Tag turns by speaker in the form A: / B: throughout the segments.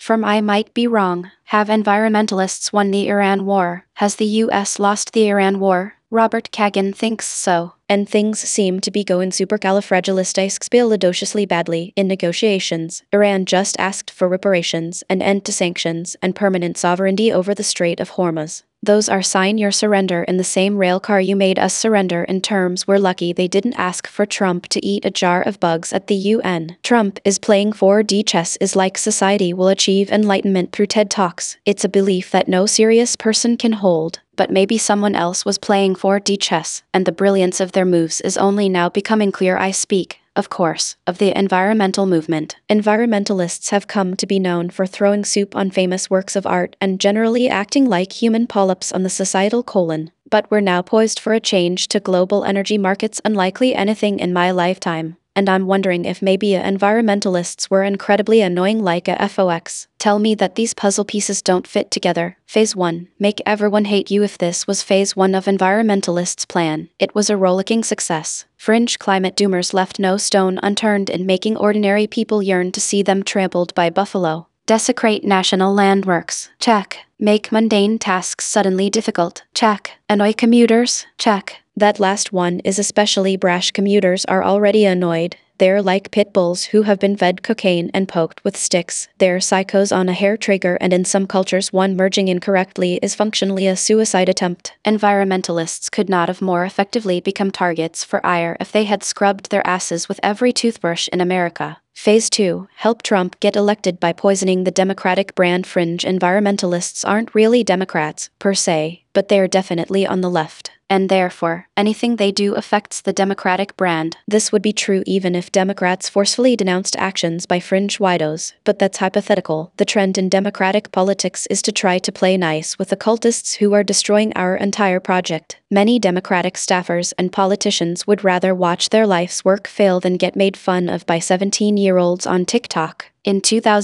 A: From I might be wrong. Have environmentalists won the Iran war? Has the US lost the Iran war? Robert Kagan thinks so. And things seem to be going supercalifragilisticexpialidociously badly in negotiations. Iran just asked for reparations, an end to sanctions, and permanent sovereignty over the Strait of Hormuz. Those are sign your surrender in the same railcar you made us surrender in terms. We're lucky they didn't ask for Trump to eat a jar of bugs at the UN. Trump is playing 4D chess is like society will achieve enlightenment through TED Talks. It's a belief that no serious person can hold. But maybe someone else was playing 4D chess, and the brilliance of their moves is only now becoming clear. I speak, of course, of the environmental movement. Environmentalists have come to be known for throwing soup on famous works of art and generally acting like human polyps on the societal colon. But we're now poised for a change to global energy markets unlikely anything in my lifetime. And I'm wondering if maybe environmentalists were incredibly annoying like a FOX. Tell me that these puzzle pieces don't fit together. Phase 1. Make everyone hate you. If this was phase 1 of environmentalists' plan, it was a rollicking success. Fringe climate doomers left no stone unturned in making ordinary people yearn to see them trampled by buffalo. Desecrate national landmarks. Check. Make mundane tasks suddenly difficult. Check. Annoy commuters. Check. That last one is especially brash. Commuters are already annoyed. They're like pit bulls who have been fed cocaine and poked with sticks. They're psychos on a hair trigger, and in some cultures one merging incorrectly is functionally a suicide attempt. Environmentalists could not have more effectively become targets for ire if they had scrubbed their asses with every toothbrush in America. Phase 2. Help Trump get elected by poisoning the Democratic brand. Fringe environmentalists aren't really Democrats, per se, but they're definitely on the left. And therefore, anything they do affects the Democratic brand. This would be true even if Democrats forcefully denounced actions by fringe widos, but that's hypothetical. The trend in Democratic politics is to try to play nice with the cultists who are destroying our entire project. Many Democratic staffers and politicians would rather watch their life's work fail than get made fun of by 17-year-olds on TikTok. In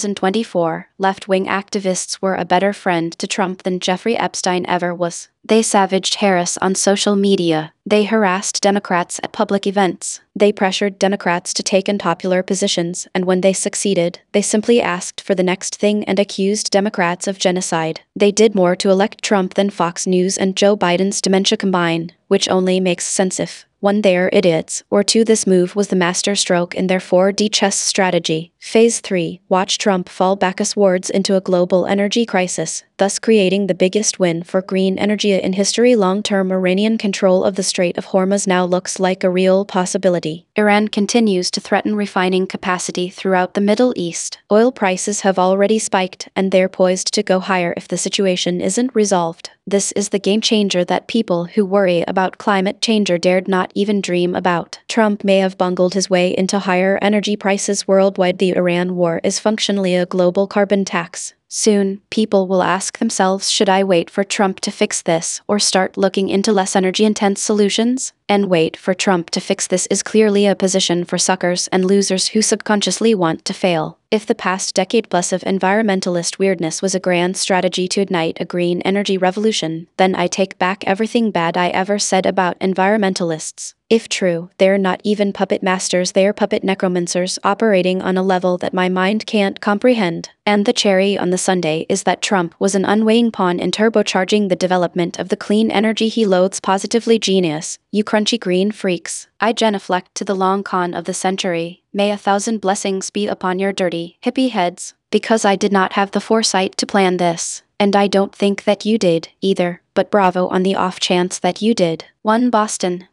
A: 2024, left-wing activists were a better friend to Trump than Jeffrey Epstein ever was. They savaged Harris on social media. They harassed Democrats at public events. They pressured Democrats to take unpopular positions, and when they succeeded, they simply asked for the next thing and accused Democrats of genocide. They did more to elect Trump than Fox News and Joe Biden's dementia combine, which only makes sense if 1. They're idiots, or 2. This move was the masterstroke in their 4D chess strategy. Phase 3. Watch Trump fall backwards into a global energy crisis, thus creating the biggest win for green energy in history. Long-term Iranian control of the Strait of Hormuz now looks like a real possibility. Iran continues to threaten refining capacity throughout the Middle East. Oil prices have already spiked, and they're poised to go higher if the situation isn't resolved. This is the game changer that people who worry about climate change dared not even dream about. Trump may have bungled his way into higher energy prices worldwide. The Iran war is functionally a global carbon tax. Soon, people will ask themselves, should I wait for Trump to fix this, or start looking into less energy-intense solutions? And wait for Trump to fix this is clearly a position for suckers and losers who subconsciously want to fail. If the past decade plus of environmentalist weirdness was a grand strategy to ignite a green energy revolution, then I take back everything bad I ever said about environmentalists. If true, they're not even puppet masters, they're puppet necromancers operating on a level that my mind can't comprehend. And the cherry on the sundae is that Trump was an unweighing pawn in turbocharging the development of the clean energy he loathes. Positively genius, you crunchy green freaks. I genuflect to the long con of the century. May 1,000 blessings be upon your dirty, hippie heads, because I did not have the foresight to plan this. And I don't think that you did, either, but bravo on the off chance that you did. 1 Boston.